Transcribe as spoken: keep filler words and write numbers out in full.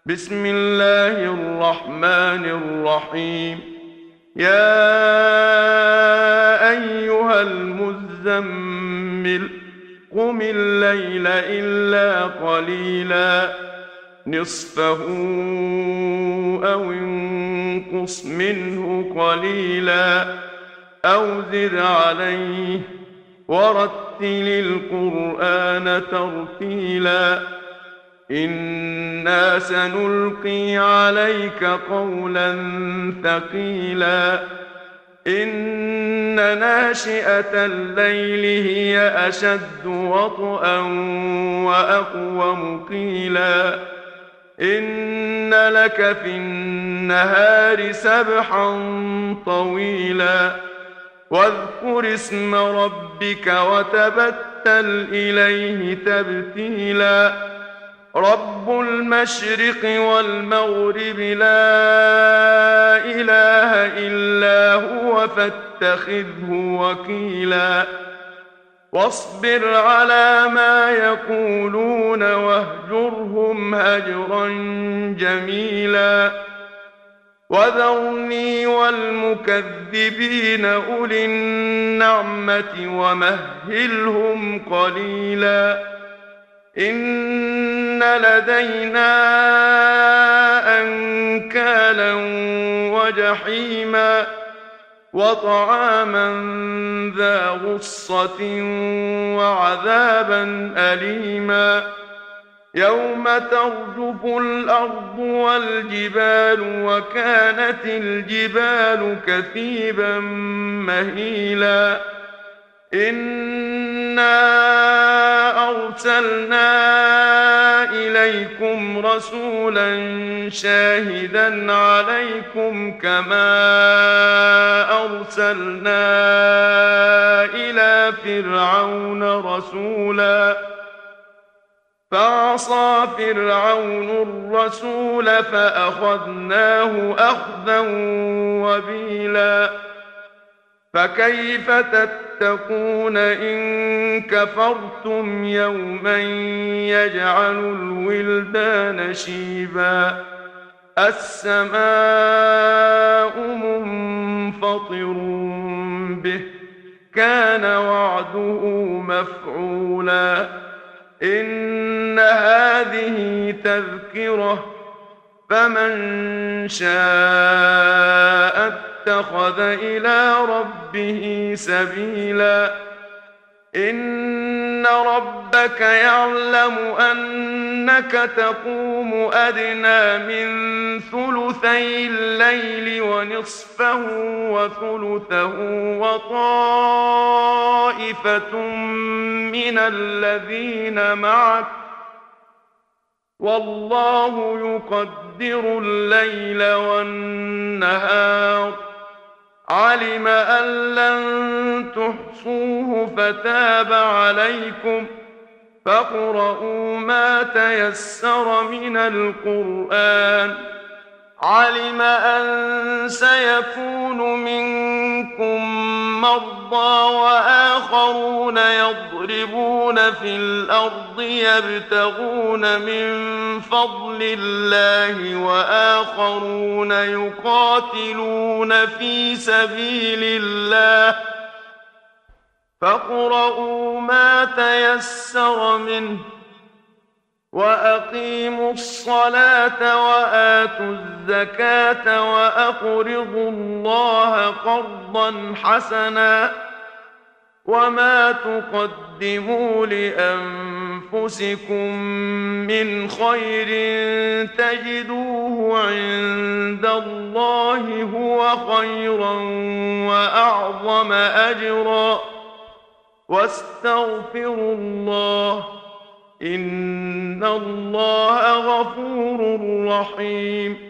بسم الله الرحمن الرحيم. يا أيها المزمل قم الليل إلا قليلا نصفه أو انقص منه قليلا أو زد عليه ورتل القرآن ترتيلا إنا سنلقي عليك قولا ثقيلا إن ناشئة الليل هي أشد وطئا وأقوم قيلا إن لك في النهار سبحا طويلا واذكر اسم ربك وتبتل إليه تبتيلا رب المشرق والمغرب لا إله إلا هو فاتخذه وكيلا واصبر على ما يقولون واهجرهم هجرا جميلا وذرني والمكذبين أولي النعمة ومهلهم قليلا إن لدينا أنكالا وجحيما وطعاما ذا غصة وعذابا أليما يوم ترجف الأرض والجبال وكانت الجبال كثيبا مهيلا إنا أرسلنا إليكم رسولا شاهدا عليكم كما أرسلنا إلى فرعون رسولا فعصى فرعون الرسول فأخذناه أخذا وبيلا فكيف تتقون إن كفرتم يوما يجعل الولدان شيبا السماء منفطر به كان وعده مفعولا إن هذه تذكرة فمن شاء اتخذ إلى ربه سبيلا إن ربك يعلم أنك تقوم أدنى من ثلثي الليل ونصفه وثلثه وطائفة من الذين معك والله يقدر الليل والنهار علم أن لن تحصوه فتاب عليكم فاقرؤوا ما تيسر من القرآن علم أن سيكون منكم مرضى وآخرون يضربون في الأرض يبتغون من فضل الله وآخرون يقاتلون في سبيل الله فاقرؤوا ما تيسر منه وأقيموا الصلاة وآتوا الزكاة وأقرضوا الله قرضا حسنا وما تقدموا لأنفسكم من خير تجدوه عند الله هو خيرا وأعظم أجرا واستغفروا الله إن الله غفور رحيم